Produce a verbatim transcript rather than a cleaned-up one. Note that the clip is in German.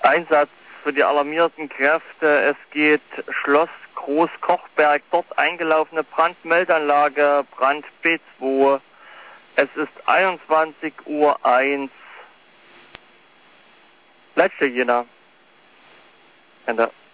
Einsatz für die alarmierten Kräfte. Es geht Schloss Großkochberg, dort eingelaufene Brandmeldeanlage, Brand B zwei. Es ist einundzwanzig Uhr eins. Leitstelle Jena. Ende.